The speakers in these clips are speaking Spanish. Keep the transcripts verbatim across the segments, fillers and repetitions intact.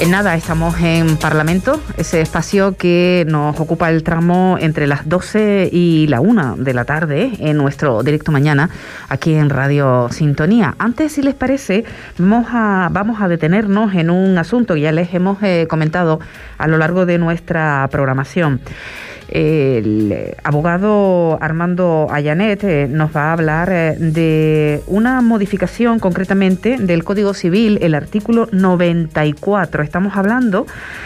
En nada, estamos en Parlamento, ese espacio que nos ocupa el tramo entre las doce y la una de la tarde en nuestro directo mañana aquí en Radio Sintonía. Antes, si les parece, vamos a, vamos a detenernos en un asunto que ya les hemos eh, comentado a lo largo de nuestra programación. El abogado Armando Ayanet eh, nos va a hablar eh, de una modificación concretamente del Código Civil, el artículo noventa y cuatro. Estamos hablando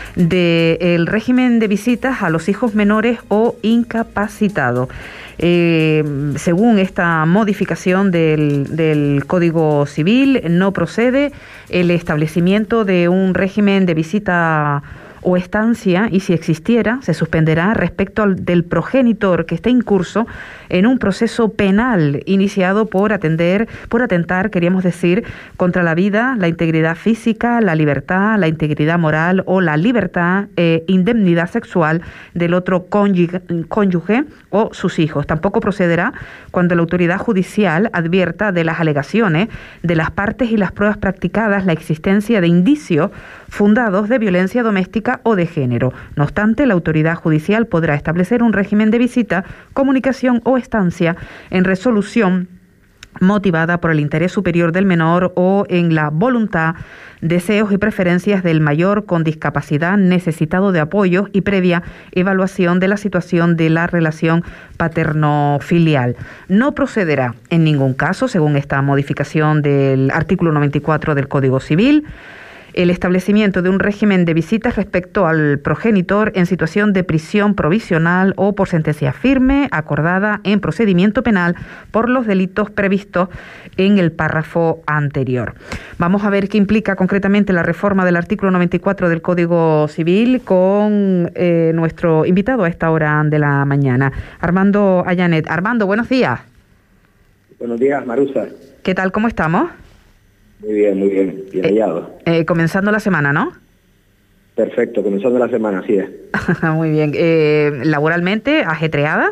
del régimen de visitas a los hijos menores o incapacitados. Eh, según esta modificación del, del Código Civil, no procede el establecimiento de un régimen de visita o estancia, y si existiera, se suspenderá respecto al del progenitor que esté incurso en un proceso penal iniciado por atender, por atentar, queríamos decir, contra la vida, la integridad física, la libertad, la integridad moral o la libertad e indemnidad sexual del otro cónyuge, cónyuge o sus hijos. Tampoco procederá cuando la autoridad judicial advierta de las alegaciones de las partes y las pruebas practicadas la existencia de indicios fundados de violencia doméstica o de género. No obstante, la autoridad judicial podrá establecer un régimen de visita, comunicación o estancia en resolución motivada por el interés superior del menor o en la voluntad, deseos y preferencias del mayor con discapacidad necesitado de apoyo y previa evaluación de la situación de la relación paterno-filial. No procederá en ningún caso, según esta modificación del artículo noventa y cuatro del Código Civil, el establecimiento de un régimen de visitas respecto al progenitor en situación de prisión provisional o por sentencia firme acordada en procedimiento penal por los delitos previstos en el párrafo anterior. Vamos a ver qué implica concretamente la reforma del artículo noventa y cuatro del Código Civil con eh, nuestro invitado a esta hora de la mañana, Armando Ayanet. Armando, buenos días. Buenos días, Marusa. ¿Qué tal? ¿Cómo estamos? Muy bien, muy bien, bien hallado. Eh, eh, comenzando la semana, ¿no? Perfecto, comenzando la semana, así es. Muy bien. Eh, ¿Laboralmente ajetreada?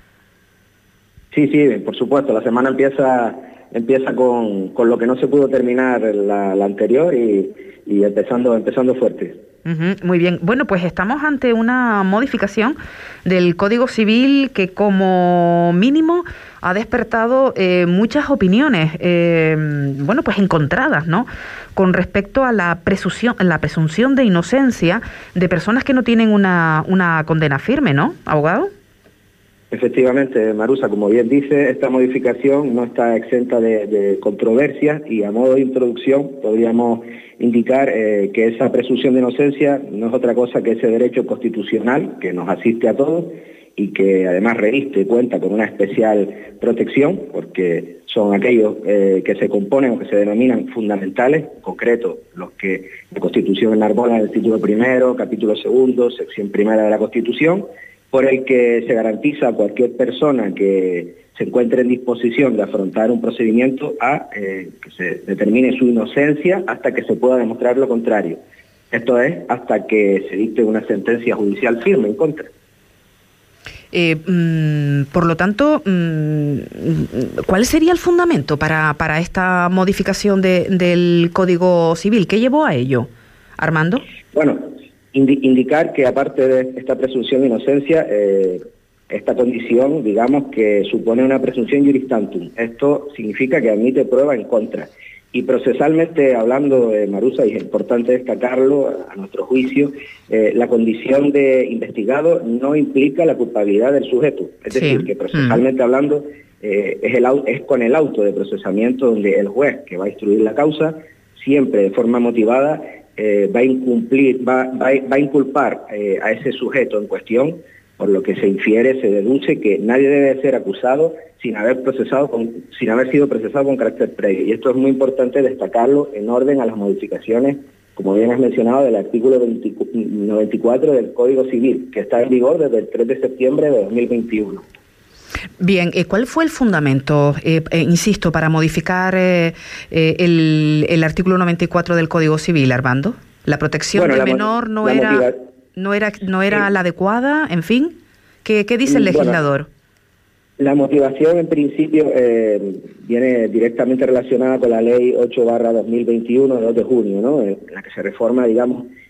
Sí, sí, por supuesto. La semana empieza empieza con, con lo que no se pudo terminar la, la anterior y, y empezando empezando fuerte. Uh-huh, muy bien. Bueno, pues estamos ante una modificación del Código Civil que como mínimo ha despertado eh, muchas opiniones, eh, bueno, pues encontradas, ¿no?, con respecto a la presunción, la presunción de inocencia de personas que no tienen una, una condena firme, ¿no, abogado? Efectivamente, Marusa, como bien dice, esta modificación no está exenta de, de controversias y a modo de introducción podríamos indicar eh, que esa presunción de inocencia no es otra cosa que ese derecho constitucional que nos asiste a todos y que además reviste y cuenta con una especial protección porque son aquellos eh, que se componen o que se denominan fundamentales, en concreto los que la Constitución enarbola en el título primero, capítulo segundo, sección primera de la Constitución, por el que se garantiza a cualquier persona que se encuentre en disposición de afrontar un procedimiento a eh, que se determine su inocencia hasta que se pueda demostrar lo contrario. Esto es, hasta que se dicte una sentencia judicial firme en contra. Eh, mm, por lo tanto, mm, ¿cuál sería el fundamento para, para esta modificación de, del Código Civil? ¿Qué llevó a ello, Armando? Bueno, indi- indicar que aparte de esta presunción de inocencia, eh, esta condición, digamos, que supone una presunción juris tantum. Esto significa que admite prueba en contra. Y procesalmente hablando, de Marusa, y es importante destacarlo a nuestro juicio, eh, la condición de investigado no implica la culpabilidad del sujeto. Es sí. decir, que procesalmente mm. hablando, eh, es, el, es con el auto de procesamiento donde el juez que va a instruir la causa, siempre de forma motivada, eh, va a incumplir, va, va, va a inculpar eh, a ese sujeto en cuestión, por lo que se infiere, se deduce que nadie debe ser acusado sin haber procesado con, sin haber sido procesado con carácter previo. Y esto es muy importante destacarlo en orden a las modificaciones, como bien has mencionado, del artículo noventa y cuatro del Código Civil, que está en vigor desde el tres de septiembre de dos mil veintiuno. Bien, eh, ¿cuál fue el fundamento, eh, eh, insisto, para modificar eh, eh, el, el artículo noventa y cuatro del Código Civil, Armando? ¿La protección bueno, del la, menor no era, motiva... no era no era sí. la adecuada? En fin, ¿qué, qué dice el legislador? Bueno, la motivación, en principio, eh, viene directamente relacionada con la Ley ocho barra dos mil veintiuno, de dos de junio, ¿no?, en la que se reforma, digamos,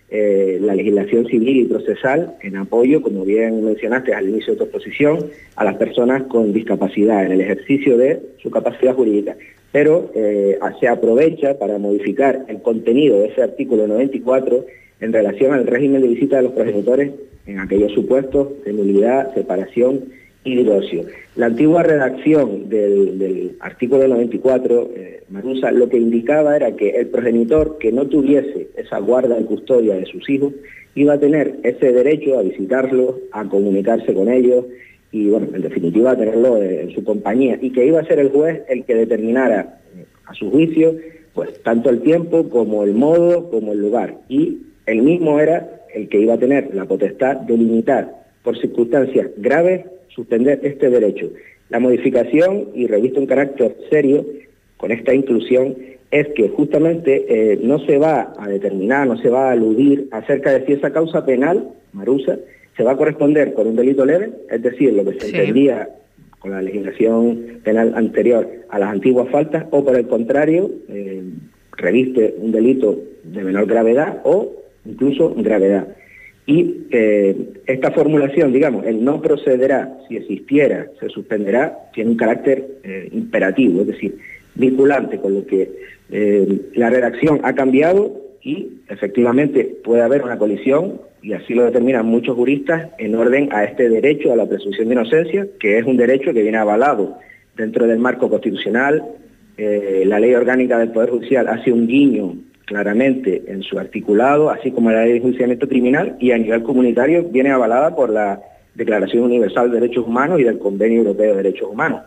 eh, la legislación civil y procesal en apoyo, como bien mencionaste al inicio de tu exposición, a las personas con discapacidad en el ejercicio de su capacidad jurídica. Pero eh, se aprovecha para modificar el contenido de ese artículo noventa y cuatro en relación al régimen de visita de los progenitores en aquellos supuestos de nulidad, separación y divorcio. La antigua redacción del, del artículo noventa y cuatro, eh, Marusa, lo que indicaba era que el progenitor que no tuviese esa guarda y custodia de sus hijos iba a tener ese derecho a visitarlos, a comunicarse con ellos y, bueno, en definitiva, a tenerlo en su compañía, y que iba a ser el juez el que determinara a su juicio pues tanto el tiempo como el modo como el lugar, y él mismo era el que iba a tener la potestad de limitar por circunstancias graves, suspender este derecho. La modificación, y revisto un carácter serio con esta inclusión, es que justamente eh, no se va a determinar, no se va a aludir acerca de si esa causa penal, Marusa, se va a corresponder con un delito leve, es decir, lo que se sí. entendía con la legislación penal anterior a las antiguas faltas, o por el contrario, eh, reviste un delito de menor gravedad o incluso gravedad. Y eh, esta formulación, digamos, el no procederá, si existiera, se suspenderá, tiene un carácter eh, imperativo, es decir, vinculante, con lo que eh, la redacción ha cambiado y efectivamente puede haber una colisión, y así lo determinan muchos juristas, en orden a este derecho a la presunción de inocencia, que es un derecho que viene avalado dentro del marco constitucional. Eh, la Ley Orgánica del Poder Judicial hace un guiño claramente en su articulado, así como la Ley de Enjuiciamiento Criminal, y a nivel comunitario viene avalada por la Declaración Universal de Derechos Humanos y del Convenio Europeo de Derechos Humanos.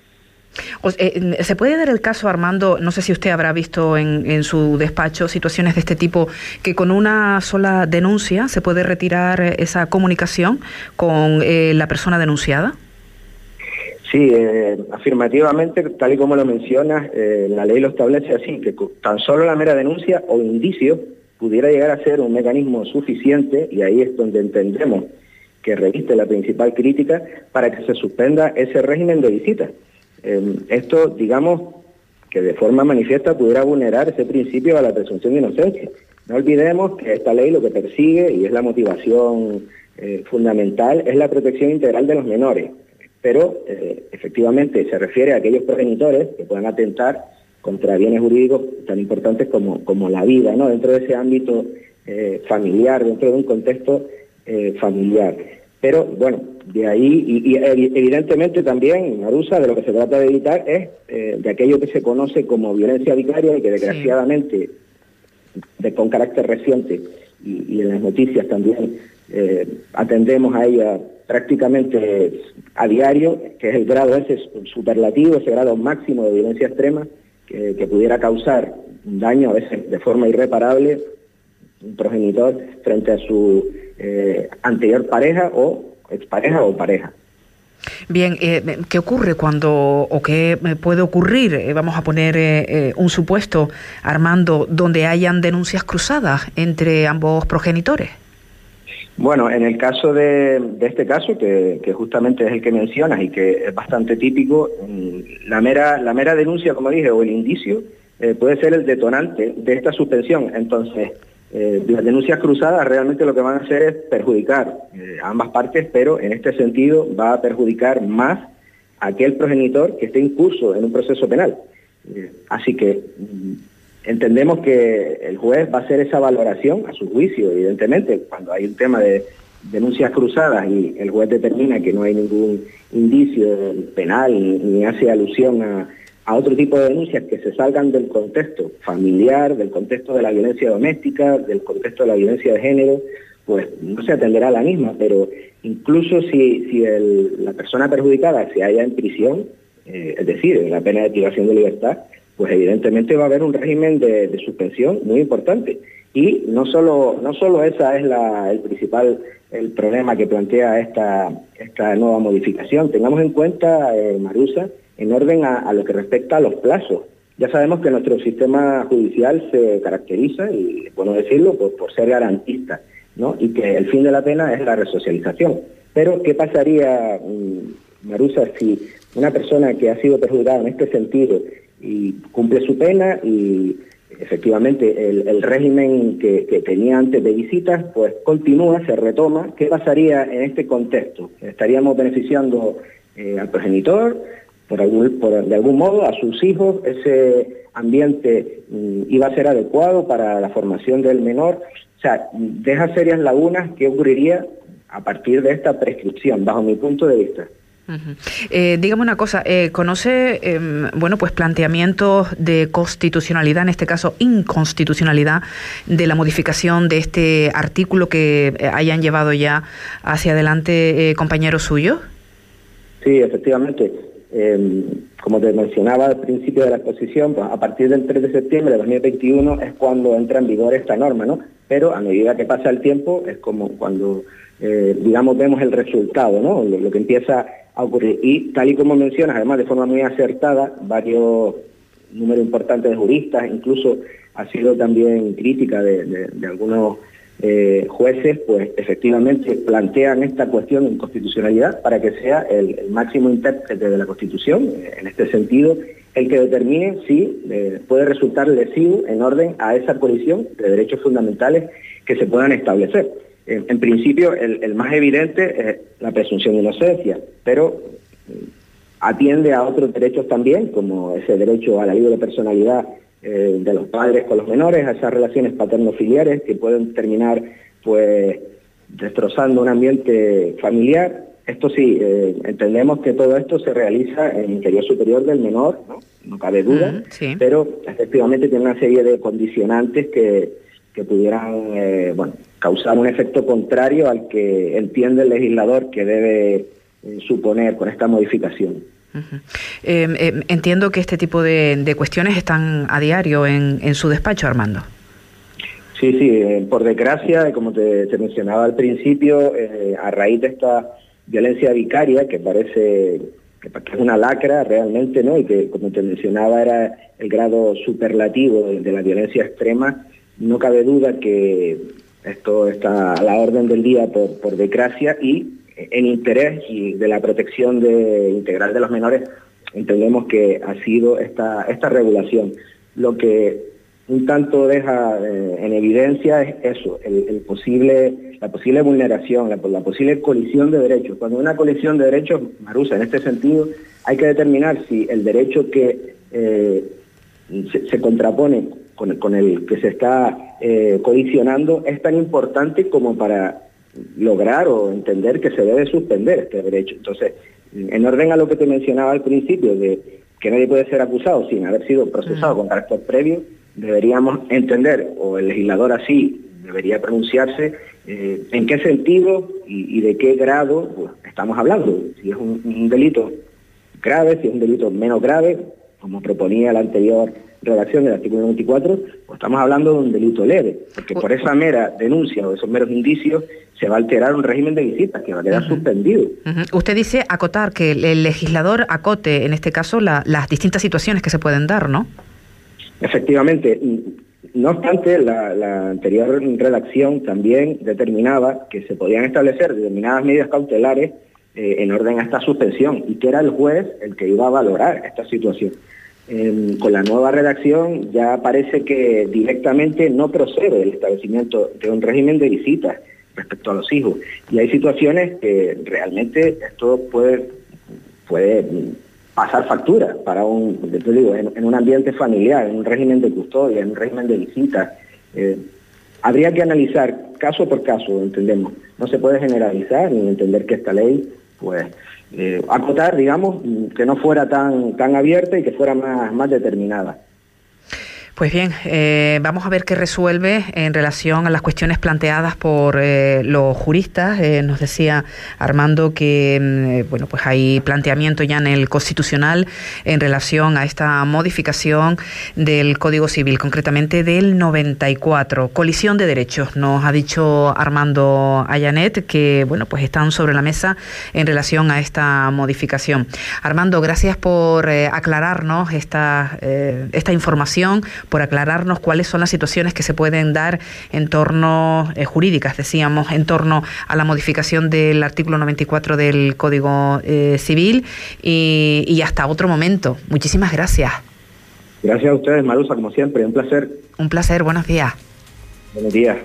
O, eh, ¿Se puede dar el caso, Armando, no sé si usted habrá visto en, en su despacho situaciones de este tipo, que con una sola denuncia se puede retirar esa comunicación con eh, la persona denunciada? Sí, eh, afirmativamente, tal y como lo mencionas, eh, la ley lo establece así, que tan solo la mera denuncia o indicio pudiera llegar a ser un mecanismo suficiente, y ahí es donde entendemos que reviste la principal crítica, para que se suspenda ese régimen de visita. Eh, esto, digamos, que de forma manifiesta pudiera vulnerar ese principio a la presunción de inocencia. No olvidemos que esta ley lo que persigue, y es la motivación eh, fundamental, es la protección integral de los menores. Pero eh, efectivamente se refiere a aquellos progenitores que puedan atentar contra bienes jurídicos tan importantes como, como la vida, ¿no? Dentro de ese ámbito eh, familiar, dentro de un contexto eh, familiar. Pero bueno, de ahí, y, y evidentemente también, Marusa, de lo que se trata de evitar es eh, de aquello que se conoce como violencia vicaria, y que desgraciadamente, sí. de, con carácter reciente, y, y en las noticias también eh, atendemos a ella prácticamente a diario, que es el grado ese superlativo, ese grado máximo de violencia extrema, que, que pudiera causar un daño a veces de forma irreparable un progenitor frente a su eh, anterior pareja o expareja o pareja. Bien, eh, ¿qué ocurre cuando, o qué puede ocurrir, eh, vamos a poner eh, un supuesto, Armando, donde hayan denuncias cruzadas entre ambos progenitores? Bueno, en el caso de, de este caso, que, que justamente es el que mencionas y que es bastante típico, la mera, la mera denuncia, como dije, o el indicio, eh, puede ser el detonante de esta suspensión. Entonces, eh, las denuncias cruzadas realmente lo que van a hacer es perjudicar eh, a ambas partes, pero en este sentido va a perjudicar más a aquel progenitor que esté incurso en un proceso penal. Eh, así que entendemos que el juez va a hacer esa valoración a su juicio, evidentemente, cuando hay un tema de denuncias cruzadas y el juez determina que no hay ningún indicio penal ni, ni hace alusión a, a otro tipo de denuncias que se salgan del contexto familiar, del contexto de la violencia doméstica, del contexto de la violencia de género, pues no se atenderá a la misma, pero incluso si, si el, la persona perjudicada se halla en prisión, eh, es decir, en la pena de privación de libertad, pues evidentemente va a haber un régimen de, de suspensión muy importante. Y no solo, no solo esa es la, el principal el problema que plantea esta, esta nueva modificación. Tengamos en cuenta, eh, Marusa, en orden a, a lo que respecta a los plazos. Ya sabemos que nuestro sistema judicial se caracteriza, y es bueno decirlo, por, por ser garantista, ¿no? Y que el fin de la pena es la resocialización. Pero, ¿qué pasaría, Marusa, si una persona que ha sido perjudicada en este sentido y cumple su pena y efectivamente el, el régimen que, que tenía antes de visitas, pues continúa, se retoma. ¿Qué pasaría en este contexto? Estaríamos beneficiando eh, al progenitor, por algún, por, de algún modo, a sus hijos. Ese ambiente mm, iba a ser adecuado para la formación del menor. O sea, deja serias lagunas. ¿Qué ocurriría a partir de esta prescripción, bajo mi punto de vista? Uh-huh. Eh, dígame una cosa, eh, ¿conoce eh, bueno, pues planteamientos de constitucionalidad, en este caso inconstitucionalidad, de la modificación de este artículo que hayan llevado ya hacia adelante eh, compañeros suyos? Sí, efectivamente. Eh, como te mencionaba al principio de la exposición, pues a partir del tres de septiembre de dos mil veintiuno es cuando entra en vigor esta norma, ¿no? Pero a medida que pasa el tiempo es como cuando, eh, digamos, vemos el resultado, ¿no? Lo, lo que empieza a ocurrir. Y tal y como mencionas, además de forma muy acertada, varios números importantes de juristas, incluso ha sido también crítica de, de, de algunos eh, jueces, pues efectivamente plantean esta cuestión de inconstitucionalidad para que sea el, el máximo intérprete de la Constitución, en este sentido, el que determine si eh, puede resultar lesivo en orden a esa colisión de derechos fundamentales que se puedan establecer. En, en principio, el, el más evidente es la presunción de inocencia, pero atiende a otros derechos también, como ese derecho a la libre personalidad eh, de los padres con los menores, a esas relaciones paterno-filiares que pueden terminar pues destrozando un ambiente familiar. Esto sí, eh, entendemos que todo esto se realiza en el interior superior del menor, no, no cabe duda, mm, sí. Pero efectivamente tiene una serie de condicionantes que, que pudieran eh, bueno, causar un efecto contrario al que entiende el legislador que debe eh, suponer con esta modificación. Uh-huh. Eh, eh, entiendo que este tipo de, de cuestiones están a diario en, en su despacho, Armando. Sí, sí, eh, por desgracia, como te, te mencionaba al principio, eh, a raíz de esta violencia vicaria, que parece que es una lacra realmente, ¿no? Y que, como te mencionaba, era el grado superlativo de, de la violencia extrema, no cabe duda que esto está a la orden del día por, por desgracia, y en interés y de la protección de, integral de los menores, entendemos que ha sido esta, esta regulación. Lo que un tanto deja eh, en evidencia es eso, el, el posible, la posible vulneración, la, la posible colisión de derechos. Cuando hay una colisión de derechos, Marusa, en este sentido, hay que determinar si el derecho que eh, se, se contrapone con el, con el que se está eh, colisionando es tan importante como para lograr o entender que se debe suspender este derecho. Entonces, en orden a lo que te mencionaba al principio, de que nadie puede ser acusado sin haber sido procesado mm. con carácter previo, deberíamos entender, o el legislador así debería pronunciarse, eh, en qué sentido y, y de qué grado pues, estamos hablando. Si es un, un delito grave, si es un delito menos grave, como proponía la anterior redacción del artículo noventa y cuatro, pues estamos hablando de un delito leve, porque por esa mera denuncia o esos meros indicios se va a alterar un régimen de visitas que va a quedar uh-huh. suspendido. Uh-huh. Usted dice acotar, que el legislador acote, en este caso, la, las distintas situaciones que se pueden dar, ¿no? Efectivamente. No obstante, la, la anterior redacción también determinaba que se podían establecer determinadas medidas cautelares eh, en orden a esta suspensión, y que era el juez el que iba a valorar esta situación. Eh, con la nueva redacción ya parece que directamente no procede el establecimiento de un régimen de visitas respecto a los hijos. Y hay situaciones que realmente esto puede, puede pasar factura para un, te digo, en, en un ambiente familiar, en un régimen de custodia, en un régimen de visitas. Eh, habría que analizar caso por caso, entendemos. No se puede generalizar ni entender que esta ley, pues, eh, acotar, digamos, que no fuera tan, tan abierta y que fuera más, más determinada. Pues bien, eh, vamos a ver qué resuelve en relación a las cuestiones planteadas por eh, los juristas. Eh, nos decía Armando que eh, bueno, pues hay planteamiento ya en el Constitucional en relación a esta modificación del Código Civil, concretamente del noventa y cuatro. Colisión de derechos, nos ha dicho Armando Ayanet, que bueno, pues están sobre la mesa en relación a esta modificación. Armando, gracias por eh, aclararnos esta, eh, esta información, por aclararnos cuáles son las situaciones que se pueden dar en torno, eh, jurídicas, decíamos, en torno a la modificación del artículo noventa y cuatro del Código eh, Civil, y, y hasta otro momento. Muchísimas gracias. Gracias a ustedes, Marusa, como siempre, un placer. Un placer, buenos días. Buenos días.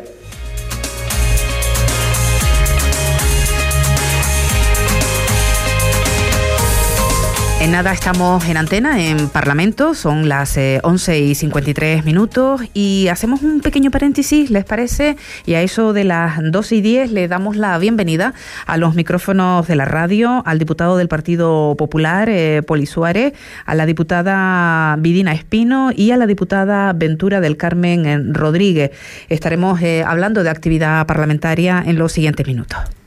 En nada estamos en antena, en Parlamento, son las eh, once y cincuenta y tres minutos y hacemos un pequeño paréntesis, ¿les parece? Y a eso de las doce y diez le damos la bienvenida a los micrófonos de la radio, al diputado del Partido Popular, eh, Poli Suárez, a la diputada Vidina Espino y a la diputada Ventura del Carmen Rodríguez. Estaremos eh, hablando de actividad parlamentaria en los siguientes minutos.